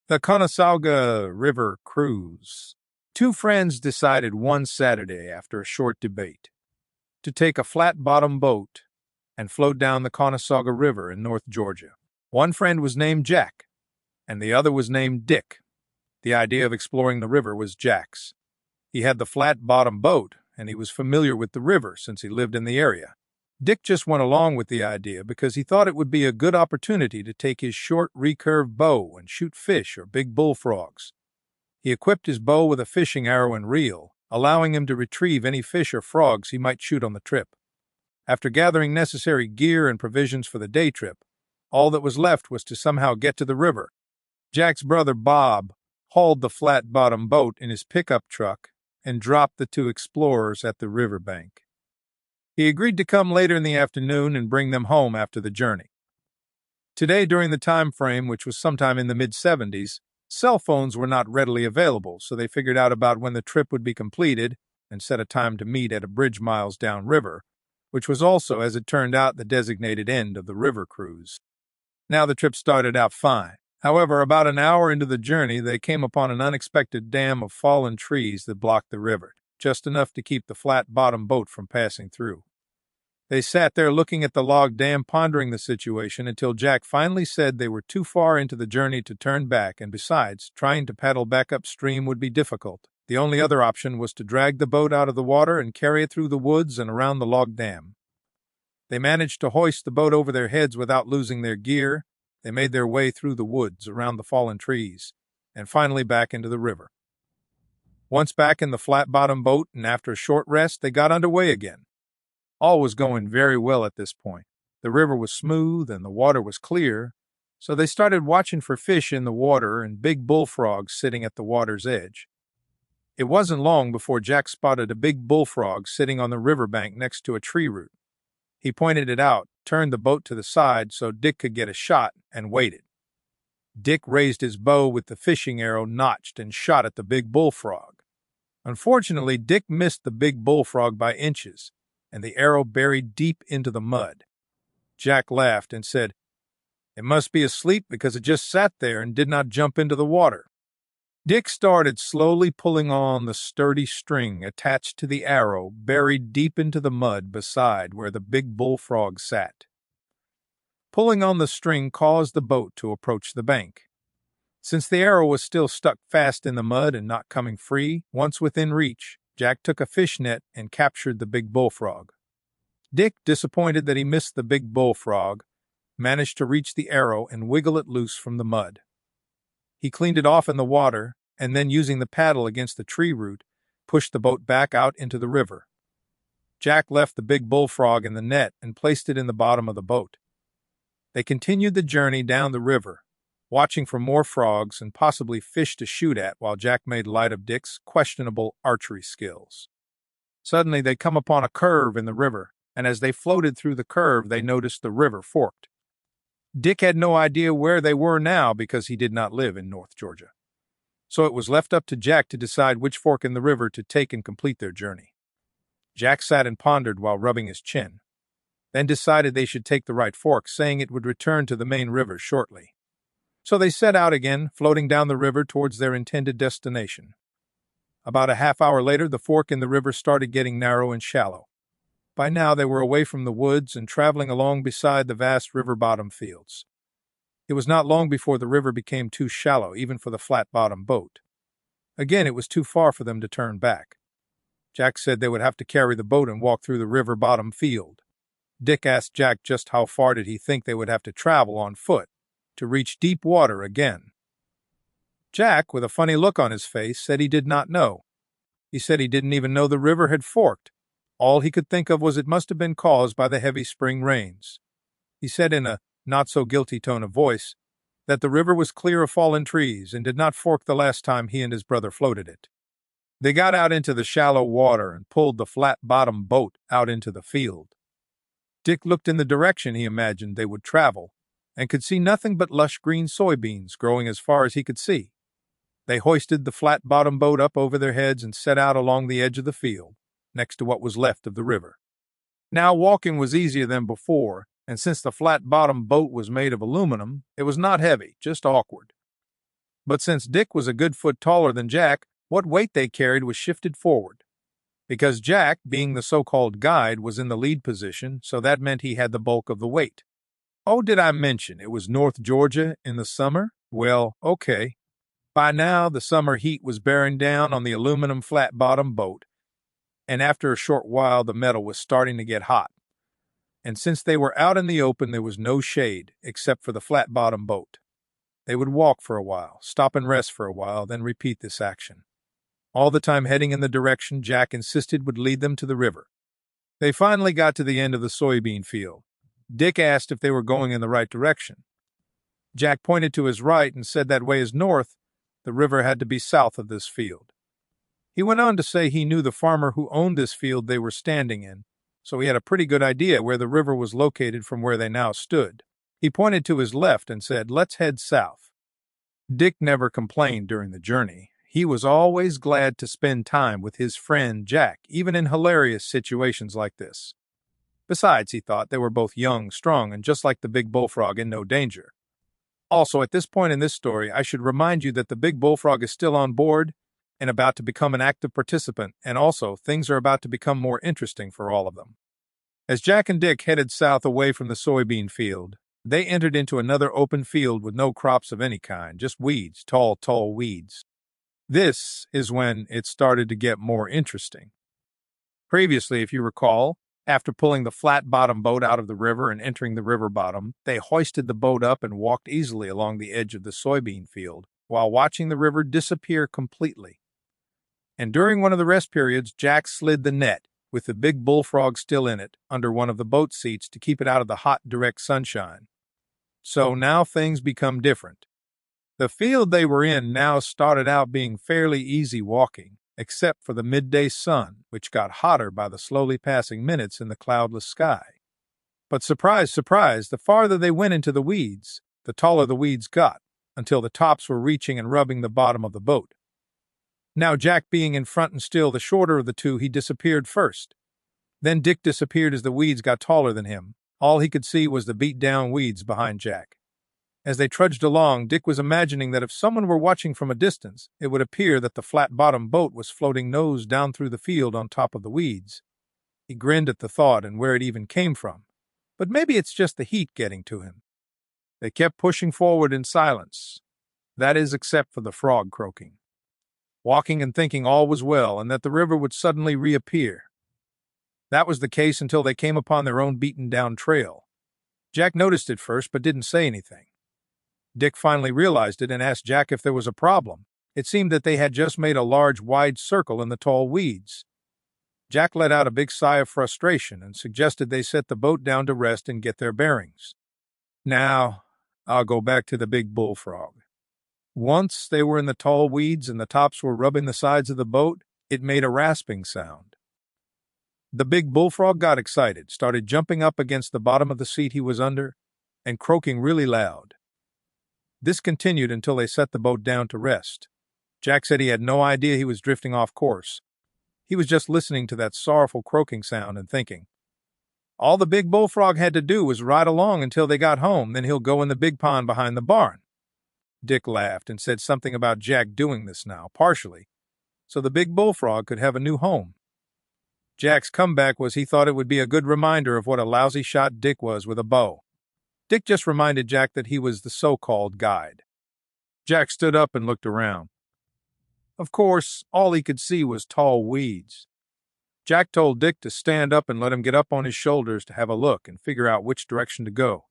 The Conasauga River Cruise. Two friends decided one Saturday, after a short debate, to take a flat-bottom boat and float down the Conasauga River in North Georgia. One friend was named Jack, and the other was named Dick. The idea of exploring the river was Jack's. He had the flat-bottom boat, and he was familiar with the river since he lived in the area. Dick just went along with the idea because he thought it would be a good opportunity to take his short, recurved bow and shoot fish or big bullfrogs. He equipped his bow with a fishing arrow and reel, allowing him to retrieve any fish or frogs he might shoot on the trip. After gathering necessary gear and provisions for the day trip, all that was left was to somehow get to the river. Jack's brother Bob hauled the flat-bottom boat in his pickup truck and dropped the two explorers at the riverbank. He agreed to come later in the afternoon and bring them home after the journey. Today, during the time frame, which was sometime in the mid-70s, cell phones were not readily available, so they figured out about when the trip would be completed and set a time to meet at a bridge miles downriver, which was also, as it turned out, the designated end of the river cruise. Now the trip started out fine. However, about an hour into the journey, they came upon an unexpected dam of fallen trees that blocked the river, just enough to keep the flat-bottom boat from passing through. They sat there looking at the log dam, pondering the situation, until Jack finally said they were too far into the journey to turn back, and besides, trying to paddle back upstream would be difficult. The only other option was to drag the boat out of the water and carry it through the woods and around the log dam. They managed to hoist the boat over their heads without losing their gear. They made their way through the woods, around the fallen trees, and finally back into the river. Once back in the flat-bottom boat, and after a short rest, they got underway again. All was going very well at this point. The river was smooth and the water was clear, so they started watching for fish in the water and big bullfrogs sitting at the water's edge. It wasn't long before Jack spotted a big bullfrog sitting on the riverbank next to a tree root. He pointed it out, turned the boat to the side so Dick could get a shot, and waited. Dick raised his bow with the fishing arrow notched and shot at the big bullfrog. Unfortunately, Dick missed the big bullfrog by inches, and the arrow buried deep into the mud. Jack laughed and said, "It must be asleep because it just sat there and did not jump into the water." Dick started slowly pulling on the sturdy string attached to the arrow buried deep into the mud beside where the big bullfrog sat. Pulling on the string caused the boat to approach the bank. Since the arrow was still stuck fast in the mud and not coming free, once within reach, Jack took a fish net and captured the big bullfrog. Dick, disappointed that he missed the big bullfrog, managed to reach the arrow and wiggle it loose from the mud. He cleaned it off in the water, and then, using the paddle against the tree root, pushed the boat back out into the river. Jack left the big bullfrog in the net and placed it in the bottom of the boat. They continued the journey down the river, watching for more frogs and possibly fish to shoot at while Jack made light of Dick's questionable archery skills. Suddenly they come upon a curve in the river, and as they floated through the curve they noticed the river forked. Dick had no idea where they were now because he did not live in North Georgia. So it was left up to Jack to decide which fork in the river to take and complete their journey. Jack sat and pondered while rubbing his chin, then decided they should take the right fork, saying it would return to the main river shortly. So they set out again, floating down the river towards their intended destination. About a half hour later, the fork in the river started getting narrow and shallow. By now they were away from the woods and traveling along beside the vast river-bottom fields. It was not long before the river became too shallow even for the flat-bottom boat. Again, it was too far for them to turn back. Jack said they would have to carry the boat and walk through the river-bottom field. Dick asked Jack just how far did he think they would have to travel on foot to reach deep water again. Jack, with a funny look on his face, said he did not know. He said he didn't even know the river had forked. All he could think of was it must have been caused by the heavy spring rains. He said in a not-so-guilty tone of voice that the river was clear of fallen trees and did not fork the last time he and his brother floated it. They got out into the shallow water and pulled the flat-bottom boat out into the field. Dick looked in the direction he imagined they would travel and could see nothing but lush green soybeans growing as far as he could see. They hoisted the flat-bottom boat up over their heads and set out along the edge of the field, next to what was left of the river. Now walking was easier than before, and since the flat-bottom boat was made of aluminum, it was not heavy, just awkward. But since Dick was a good foot taller than Jack, what weight they carried was shifted forward. Because Jack, being the so-called guide, was in the lead position, so that meant he had the bulk of the weight. Oh, did I mention it was North Georgia in the summer? Well, okay. By now, the summer heat was bearing down on the aluminum flat-bottom boat, and after a short while, the metal was starting to get hot. And since they were out in the open, there was no shade, except for the flat-bottom boat. They would walk for a while, stop and rest for a while, then repeat this action. All the time heading in the direction Jack insisted would lead them to the river. They finally got to the end of the soybean field. Dick asked if they were going in the right direction. Jack pointed to his right and said that way is north. The river had to be south of this field. He went on to say he knew the farmer who owned this field they were standing in, so he had a pretty good idea where the river was located from where they now stood. He pointed to his left and said, "Let's head south." Dick never complained during the journey. He was always glad to spend time with his friend Jack, even in hilarious situations like this. Besides, he thought they were both young, strong, and just like the big bullfrog in no danger. Also, at this point in this story, I should remind you that the big bullfrog is still on board and about to become an active participant, and also things are about to become more interesting for all of them. As Jack and Dick headed south away from the soybean field, they entered into another open field with no crops of any kind, just weeds, tall weeds. This is when it started to get more interesting. Previously, if you recall, after pulling the flat-bottom boat out of the river and entering the river bottom, they hoisted the boat up and walked easily along the edge of the soybean field while watching the river disappear completely. And during one of the rest periods, Jack slid the net, with the big bullfrog still in it, under one of the boat seats to keep it out of the hot, direct sunshine. So now things become different. The field they were in now started out being fairly easy walking, except for the midday sun, which got hotter by the slowly passing minutes in the cloudless sky. But surprise, surprise, the farther they went into the weeds, the taller the weeds got, until the tops were reaching and rubbing the bottom of the boat. Now Jack being in front and still the shorter of the two, he disappeared first. Then Dick disappeared as the weeds got taller than him. All he could see was the beat-down weeds behind Jack. As they trudged along, Dick was imagining that if someone were watching from a distance, it would appear that the flat-bottomed boat was floating nose down through the field on top of the weeds. He grinned at the thought and where it even came from. But maybe it's just the heat getting to him. They kept pushing forward in silence. That is, except for the frog croaking. Walking and thinking all was well and that the river would suddenly reappear. That was the case until they came upon their own beaten-down trail. Jack noticed it first but didn't say anything. Dick finally realized it and asked Jack if there was a problem. It seemed that they had just made a large, wide circle in the tall weeds. Jack let out a big sigh of frustration and suggested they set the boat down to rest and get their bearings. Now, I'll go back to the big bullfrog. Once they were in the tall weeds and the tops were rubbing the sides of the boat, it made a rasping sound. The big bullfrog got excited, started jumping up against the bottom of the seat he was under, and croaking really loud. This continued until they set the boat down to rest. Jack said he had no idea he was drifting off course. He was just listening to that sorrowful croaking sound and thinking, all the big bullfrog had to do was ride along until they got home, then he'll go in the big pond behind the barn. Dick laughed and said something about Jack doing this now, partially, so the big bullfrog could have a new home. Jack's comeback was he thought it would be a good reminder of what a lousy shot Dick was with a bow. Dick just reminded Jack that he was the so-called guide. Jack stood up and looked around. Of course, all he could see was tall weeds. Jack told Dick to stand up and let him get up on his shoulders to have a look and figure out which direction to go.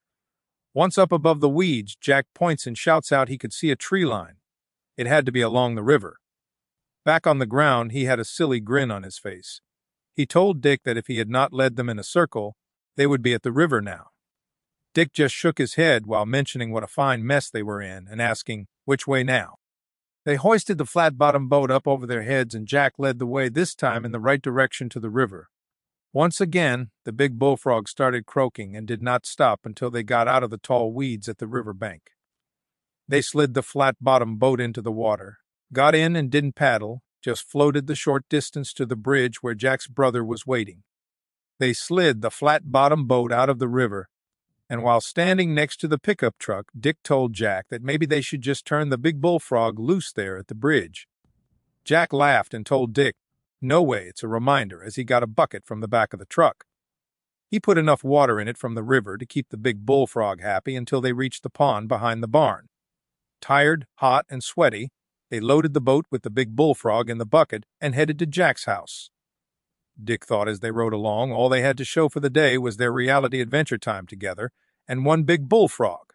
Once up above the weeds, Jack points and shouts out he could see a tree line. It had to be along the river. Back on the ground, he had a silly grin on his face. He told Dick that if he had not led them in a circle, they would be at the river now. Dick just shook his head while mentioning what a fine mess they were in and asking, which way now? They hoisted the flat-bottomed boat up over their heads and Jack led the way, this time in the right direction to the river. Once again, the big bullfrog started croaking and did not stop until they got out of the tall weeds at the river bank. They slid the flat-bottomed boat into the water, got in and didn't paddle, just floated the short distance to the bridge where Jack's brother was waiting. They slid the flat-bottomed boat out of the river, And while standing next to the pickup truck, Dick told Jack that maybe they should just turn the big bullfrog loose there at the bridge. Jack laughed and told Dick, "No way, it's a reminder," as he got a bucket from the back of the truck. He put enough water in it from the river to keep the big bullfrog happy until they reached the pond behind the barn. Tired, hot, and sweaty, they loaded the boat with the big bullfrog in the bucket and headed to Jack's house. Dick thought as they rode along, all they had to show for the day was their reality adventure time together and one big bullfrog.